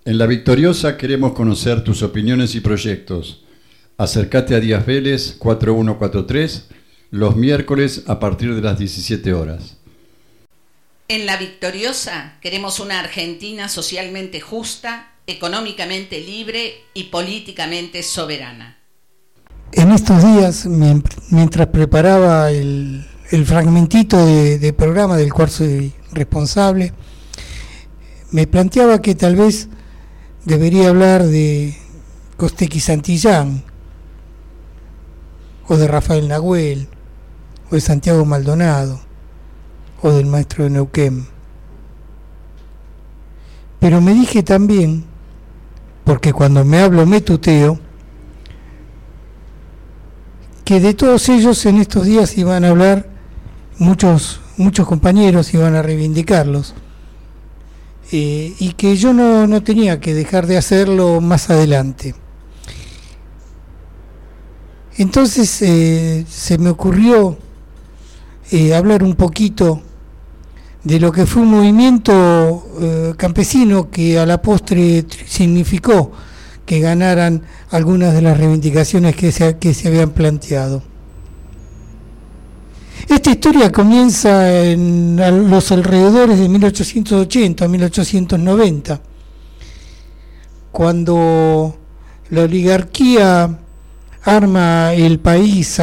En La Victoriosa queremos conocer tus opiniones y proyectos. Acércate a Díaz Vélez 4143 los miércoles a partir de las 17 horas. En La Victoriosa queremos una Argentina socialmente justa, económicamente libre y políticamente soberana. En estos días, mientras preparaba el fragmentito de programa del cual soy responsable, me planteaba que tal vez debería hablar de Costequi Santillán, o de Rafael Nahuel, o de Santiago Maldonado, o del maestro de Neuquén. Pero me dije también, porque cuando me hablo me tuteo, que de todos ellos en estos días iban a hablar muchos compañeros, iban a reivindicarlos, y que yo no tenía que dejar de hacerlo más adelante. Entonces se me ocurrió hablar un poquito de lo que fue un movimiento campesino que a la postre significó que ganaran algunas de las reivindicaciones que se habían planteado. Esta historia comienza en los alrededores de 1880, 1890, cuando la oligarquía arma el país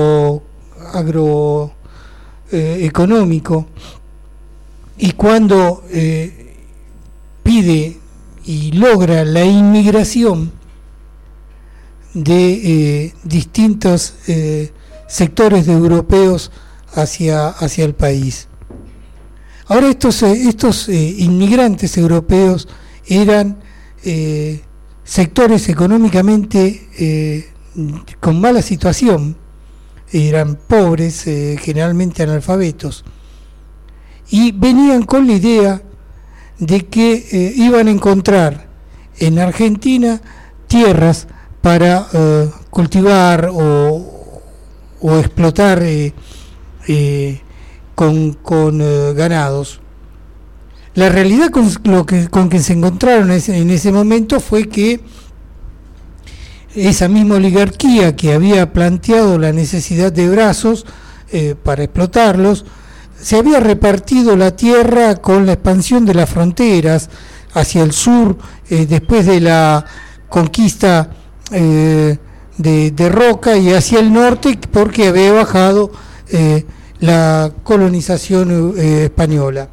agroeconómico y cuando pide y logra la inmigración de distintos sectores de europeos hacia el país. Ahora estos inmigrantes europeos eran sectores económicamente con mala situación, eran pobres, generalmente analfabetos, y venían con la idea de que iban a encontrar en Argentina tierras para cultivar o explotar con ganados. La realidad con que se encontraron en ese momento fue que esa misma oligarquía que había planteado la necesidad de brazos para explotarlos, se había repartido la tierra con la expansión de las fronteras hacia el sur, después de la conquista de Roca, y hacia el norte porque había bajado la colonización española.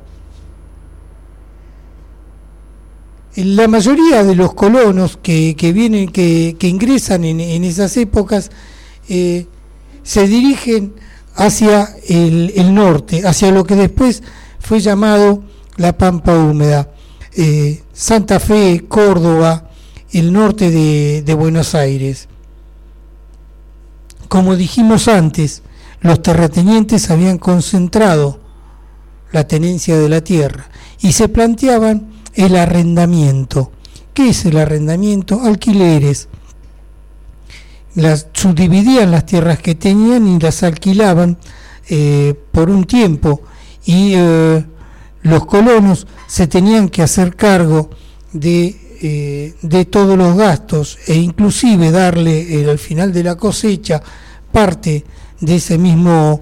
La mayoría de los colonos que ingresan en esas épocas se dirigen hacia el norte, hacia lo que después fue llamado la Pampa Húmeda, Santa Fe, Córdoba, el norte de Buenos Aires. Como dijimos antes, los terratenientes habían concentrado la tenencia de la tierra y se planteaban el arrendamiento. ¿Qué es el arrendamiento? Alquileres. Subdividían las tierras que tenían y las alquilaban por un tiempo, y los colonos se tenían que hacer cargo de todos los gastos, e inclusive darle al final de la cosecha parte de esa misma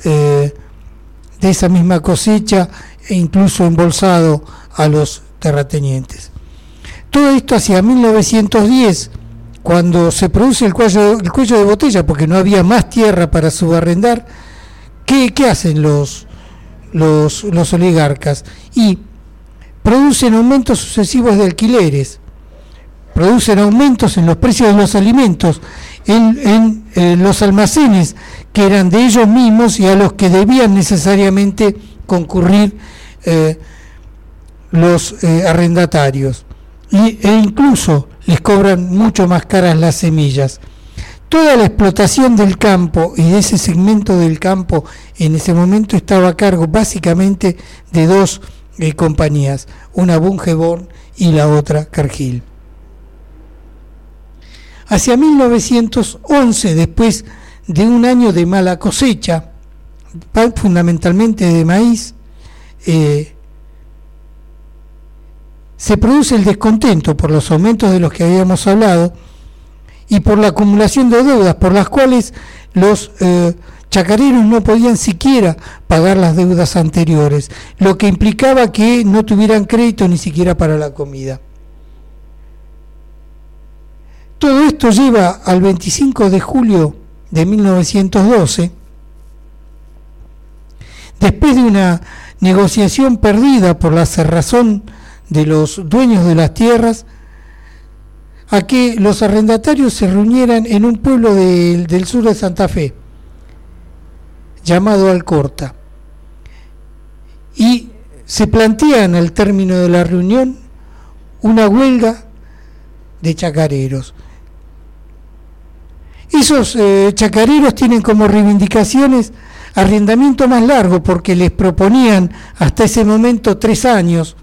cosecha, e incluso embolsado a los terratenientes. Todo esto hacia 1910, cuando se produce el cuello de botella, porque no había más tierra para subarrendar. ¿Qué hacen los oligarcas? Y producen aumentos sucesivos de alquileres, producen aumentos en los precios de los alimentos, en los almacenes que eran de ellos mismos y a los que debían necesariamente concurrir los arrendatarios, e incluso les cobran mucho más caras las semillas. Toda la explotación del campo y de ese segmento del campo en ese momento estaba a cargo básicamente de dos compañías, una Bungeborn y la otra Cargill. Hacia 1911, después de un año de mala cosecha, fundamentalmente de maíz, se produce el descontento por los aumentos de los que habíamos hablado y por la acumulación de deudas por las cuales los chacareros no podían siquiera pagar las deudas anteriores, lo que implicaba que no tuvieran crédito ni siquiera para la comida. Todo esto lleva al 25 de julio de 1912, después de una negociación perdida por la cerrazón de los dueños de las tierras, a que los arrendatarios se reunieran en un pueblo del sur de Santa Fe, llamado Alcorta, y se plantean al término de la reunión una huelga de chacareros. Esos chacareros tienen como reivindicaciones arrendamiento más largo, porque les proponían hasta ese momento 3 años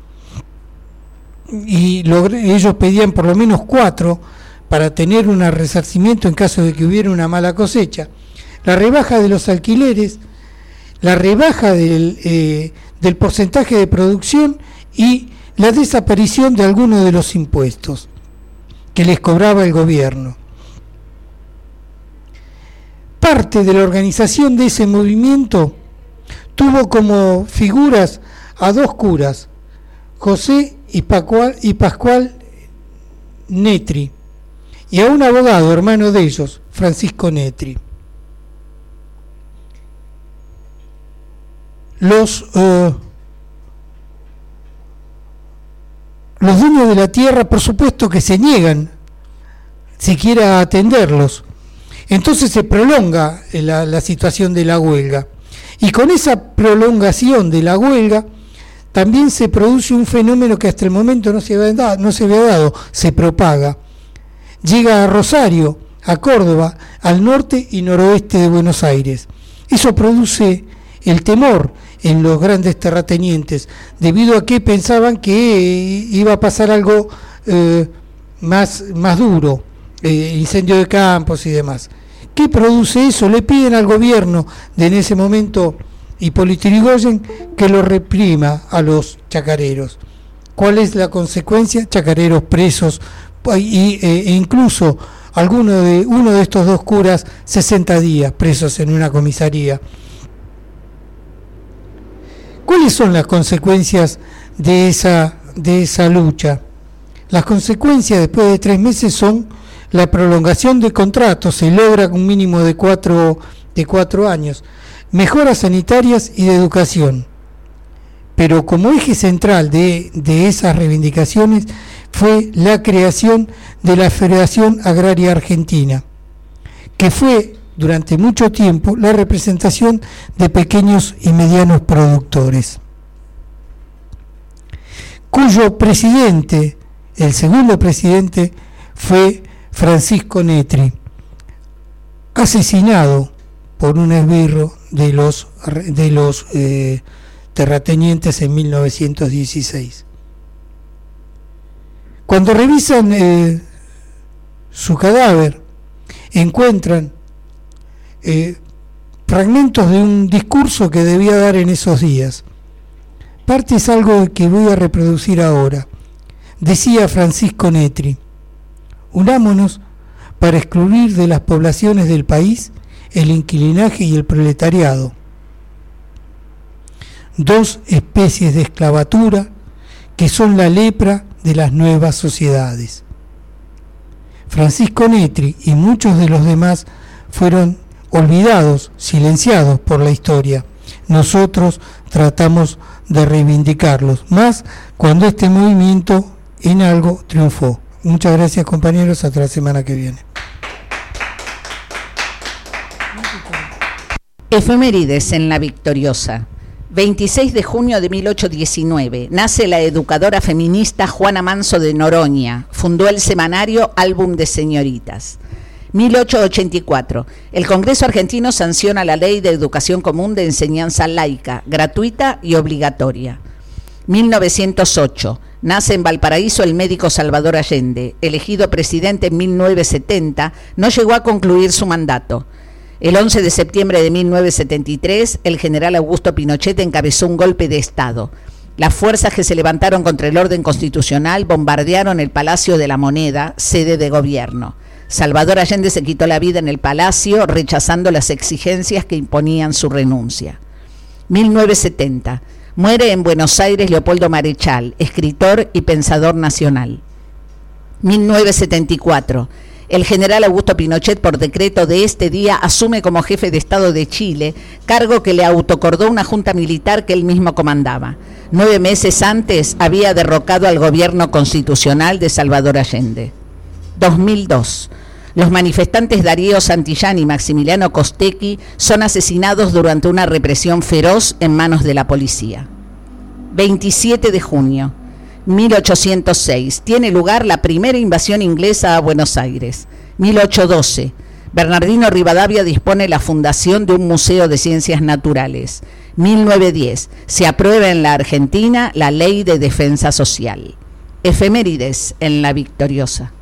y ellos pedían por lo menos 4 para tener un resarcimiento en caso de que hubiera una mala cosecha, la rebaja de los alquileres, la rebaja del porcentaje de producción y la desaparición de algunos de los impuestos que les cobraba el gobierno. Parte de la organización de ese movimiento tuvo como figuras a 2 curas, José y Pascual Netri, y a un abogado, hermano de ellos, Francisco Netri. Los dueños de la tierra, por supuesto que se niegan siquiera a atenderlos. Entonces se prolonga la situación de la huelga. Y con esa prolongación de la huelga también se produce un fenómeno que hasta el momento no se había dado, se propaga. Llega a Rosario, a Córdoba, al norte y noroeste de Buenos Aires. Eso produce el temor en los grandes terratenientes, debido a que pensaban que iba a pasar algo más duro, incendio de campos y demás. ¿Qué produce eso? Le piden al gobierno de en ese momento Hipólito Yrigoyen que lo reprima a los chacareros. ¿Cuál es la consecuencia? Chacareros presos e incluso uno de estos 2 curas 60 días presos en una comisaría. ¿Cuáles son las consecuencias de esa lucha? Las consecuencias después de 3 meses son la prolongación de contratos, se logra un mínimo de 4 años, mejoras sanitarias y de educación. Pero como eje central de esas reivindicaciones fue la creación de la Federación Agraria Argentina, que fue durante mucho tiempo la representación de pequeños y medianos productores, cuyo presidente, el segundo presidente, fue Francisco Netri, asesinado por un esbirro de los terratenientes en 1916. Cuando revisan su cadáver, encuentran fragmentos de un discurso que debía dar en esos días. Parte es algo que voy a reproducir ahora. Decía Francisco Netri: unámonos para excluir de las poblaciones del país el inquilinaje y el proletariado, 2 especies de esclavatura que son la lepra de las nuevas sociedades. Francisco Netri y muchos de los demás fueron olvidados, silenciados por la historia. Nosotros tratamos de reivindicarlos, más cuando este movimiento en algo triunfó. Muchas gracias, compañeros, hasta la semana que viene. Efemérides en La Victoriosa. 26 de junio de 1819, nace la educadora feminista Juana Manso de Noroña, fundó el semanario Álbum de Señoritas. 1884, el Congreso argentino sanciona la Ley de Educación Común de Enseñanza Laica, gratuita y obligatoria. 1908, nace en Valparaíso el médico Salvador Allende, elegido presidente en 1970, no llegó a concluir su mandato. El 11 de septiembre de 1973, el general Augusto Pinochet encabezó un golpe de Estado. Las fuerzas que se levantaron contra el orden constitucional bombardearon el Palacio de la Moneda, sede de gobierno. Salvador Allende se quitó la vida en el palacio, rechazando las exigencias que imponían su renuncia. 1970. Muere en Buenos Aires Leopoldo Marechal, escritor y pensador nacional. 1974. El general Augusto Pinochet, por decreto de este día, asume como jefe de Estado de Chile, cargo que le autocordó una junta militar que él mismo comandaba. 9 meses antes había derrocado al gobierno constitucional de Salvador Allende. 2002. Los manifestantes Darío Santillán y Maximiliano Costecchi son asesinados durante una represión feroz en manos de la policía. 27 de junio. 1806. Tiene lugar la primera invasión inglesa a Buenos Aires. 1812. Bernardino Rivadavia dispone la fundación de un museo de ciencias naturales. 1910. Se aprueba en la Argentina la Ley de Defensa Social. Efemérides en La Victoriosa.